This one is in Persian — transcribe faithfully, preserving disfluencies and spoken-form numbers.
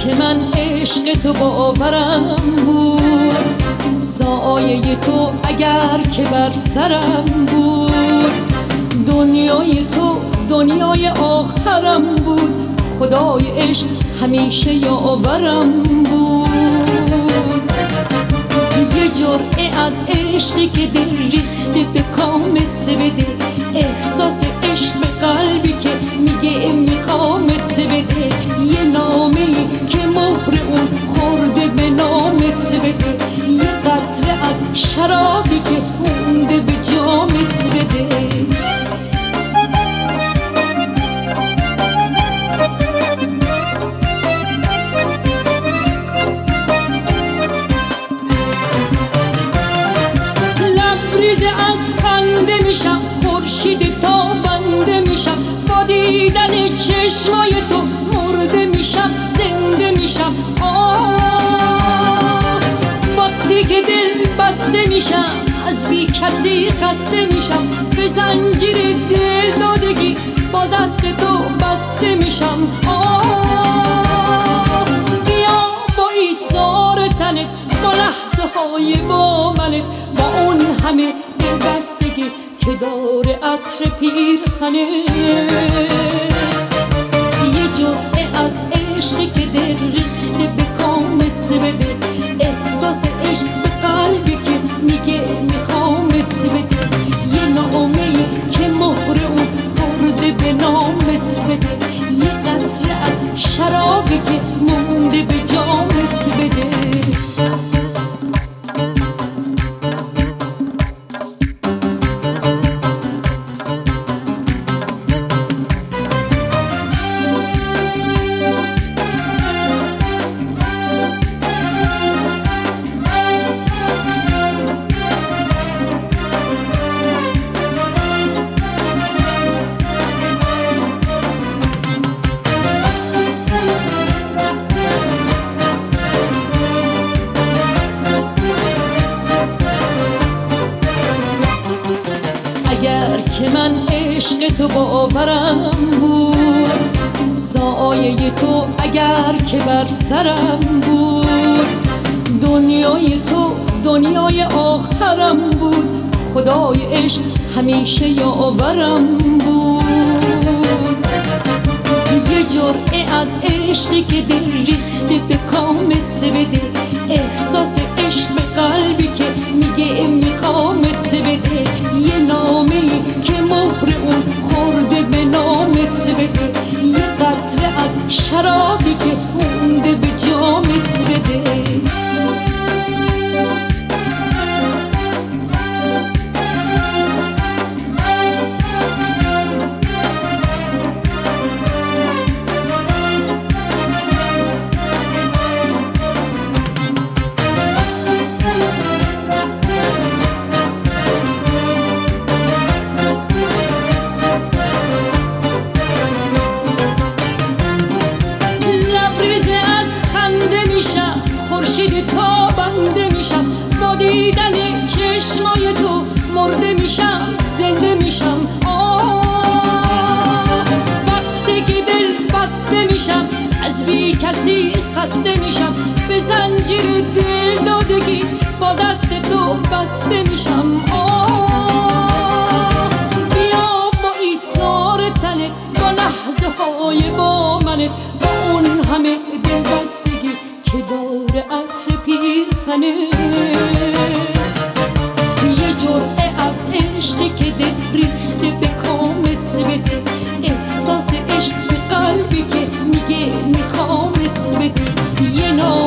که من عشق تو باورم بود، سایه تو اگر که بر سرم بود، دنیای تو دنیای آخرم بود، خدای عشق همیشه یاورم بود. یه جرعه از عشقی که دل ریخته به کامت بده، احساس عشق به قلبی که میگه میخوامت بده، یه نامه‌ای که مهر اون خورده به نامت بده، یه قطره از شرابی که مونده به جامت بده. لبریز از خنده میشم، خورشید تابنده میشم، با دیدن چشمای تو مرده میشم زنده میشم. آه وقتی که دل بسته میشم، از بی کسی خسته میشم، به زنجیر دل دادگی با دست تو بسته میشم. آه بیا با ایثار تنت، با لحظه های با منت، با اون همه دلبستگی که داره عطر پیرهنه، یه جرعه از عشقی که دل ریخته به کامت بده، احساس عشق به قلبی که میگه میخوامت بده، یه نامه‌ای که مهر اون خورده به نامت بده، یه قطره از شرابی که مونده به جامت بده. اگر که من عشق تو باورم بود، سایه تو اگر که بر سرم بود، دنیای تو دنیای آخرم بود، خدای عشق همیشه یاورم بود. یه جرعه از عشقی که دل ریخته به کامت بده، احساس عشق به قلبی که میگه میخوامت بده، یه نامه‌ای که مهر اون خورده به نامت بده، یه قطره از شرابی که مونده به جامت بده. خورشید تابنده میشم، با دیدن چشمای تو مرده میشم زنده میشم. آه وقتی که دل بسته میشم، از بی کسی خسته میشم، به زنجیر دل دادگی با دست تو بسته میشم. آه بیا با ایثار تنت، با لحظه های با منت، با اون همه دل بستگی که داره عطر پیرهنه، یه جرعه از عشقی که دل ریخته به کامت بده، احساس عشق به قلبی که میگه میخوامت بده، یه